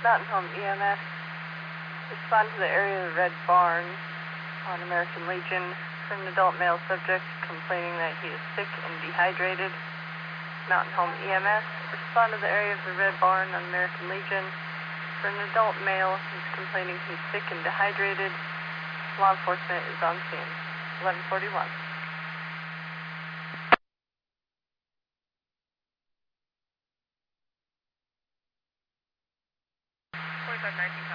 Mountain Home EMS. Respond to the area of the Red Barn on American Legion for an adult male subject complaining that he is sick and dehydrated. Mountain Home EMS. Respond to the area of the Red Barn on American Legion for an adult male who's complaining he's sick and dehydrated. Law enforcement is on scene. 1141. 4519.